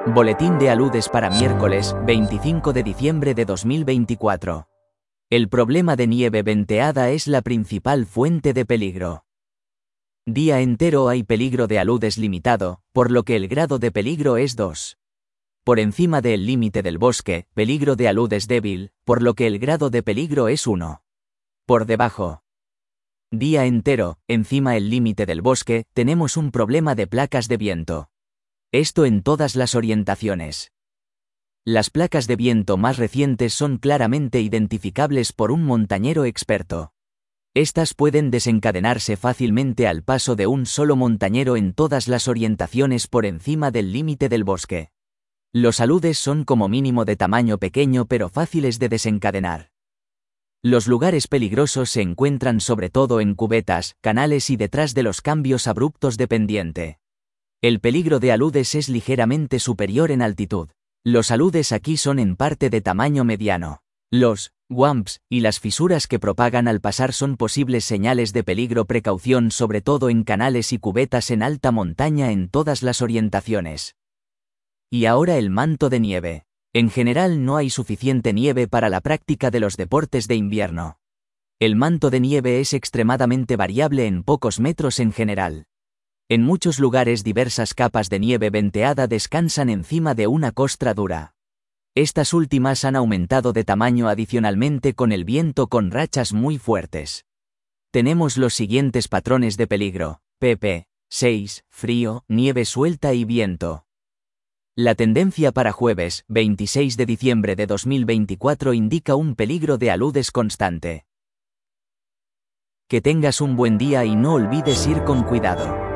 Boletín de aludes para miércoles, 25 de diciembre de 2024. El problema de nieve venteada es la principal fuente de peligro. Día entero hay peligro de aludes limitado, por lo que el grado de peligro es 2. Por encima del límite del bosque, peligro de aludes débil, por lo que el grado de peligro es 1. Por debajo. Día entero, encima el límite del bosque, tenemos un problema de placas de viento. Esto en todas las orientaciones. Las placas de viento más recientes son claramente identificables por un montañero experto. Estas pueden desencadenarse fácilmente al paso de un solo montañero en todas las orientaciones por encima del límite del bosque. Los aludes son como mínimo de tamaño pequeño pero fáciles de desencadenar. Los lugares peligrosos se encuentran sobre todo en cubetas, canales y detrás de los cambios abruptos de pendiente. El peligro de aludes es ligeramente superior en altitud. Los aludes aquí son en parte de tamaño mediano. Los wamps y las fisuras que propagan al pasar son posibles señales de peligro. Precaución sobre todo en canales y cubetas en alta montaña en todas las orientaciones. Y ahora el manto de nieve. En general no hay suficiente nieve para la práctica de los deportes de invierno. El manto de nieve es extremadamente variable en pocos metros en general. En muchos lugares diversas capas de nieve venteada descansan encima de una costra dura. Estas últimas han aumentado de tamaño adicionalmente con el viento con rachas muy fuertes. Tenemos los siguientes patrones de peligro: pp. 6, frío, nieve suelta y viento. La tendencia para jueves, 26 de diciembre de 2024 indica un peligro de aludes constante. Que tengas un buen día y no olvides ir con cuidado.